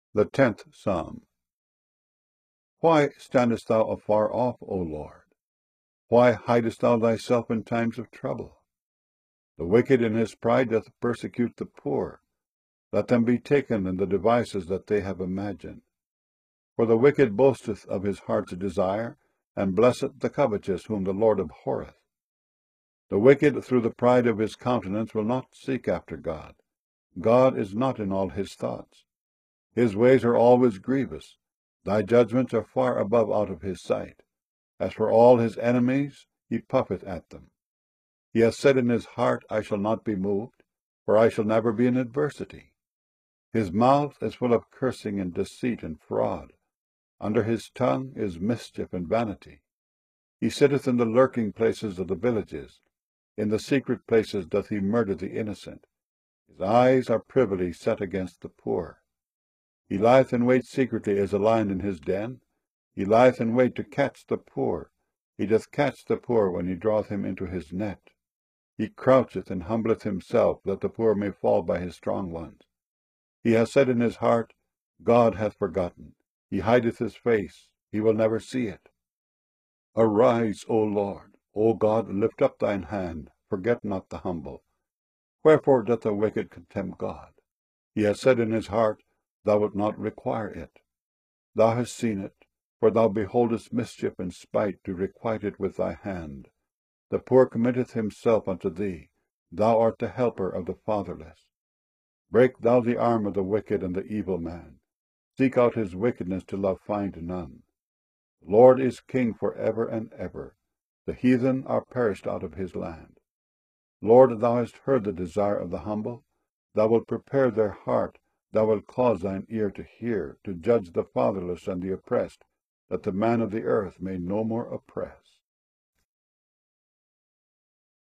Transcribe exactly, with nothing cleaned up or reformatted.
The tenth Psalm. Why standest thou afar off, O Lord? Why hidest thou thyself in times of trouble? The wicked in his pride doth persecute the poor. Let them be taken in the devices that they have imagined. For the wicked boasteth of his heart's desire, and blesseth the covetous whom the Lord abhorreth. The wicked through the pride of his countenance will not seek after God. God is not in all his thoughts. His ways are always grievous. Thy judgments are far above out of his sight. As for all his enemies, he puffeth at them. He hath said in his heart, I shall not be moved, for I shall never be in adversity. His mouth is full of cursing and deceit and fraud. Under his tongue is mischief and vanity. He sitteth in the lurking places of the villages. In the secret places doth he murder the innocent. His eyes are privily set against the poor. He lieth in wait secretly as a lion in his den. He lieth in wait to catch the poor. He doth catch the poor when he draweth him into his net. He croucheth and humbleth himself, that the poor may fall by his strong ones. He hath said in his heart, God hath forgotten. He hideth his face, he will never see it. Arise, O Lord. O God, lift up thine hand, forget not the humble. Wherefore doth the wicked contemn God? He hath said in his heart, Thou wilt not require it. Thou hast seen it, for thou beholdest mischief and spite, to requite it with thy hand. The poor committeth himself unto thee. Thou art the helper of the fatherless. Break thou the arm of the wicked and the evil man. Seek out his wickedness till thou find none. The Lord is king for ever and ever. The heathen are perished out of his land. Lord, thou hast heard the desire of the humble. Thou wilt prepare their heart. Thou wilt cause thine ear to hear, to judge the fatherless and the oppressed, that the man of the earth may no more oppress.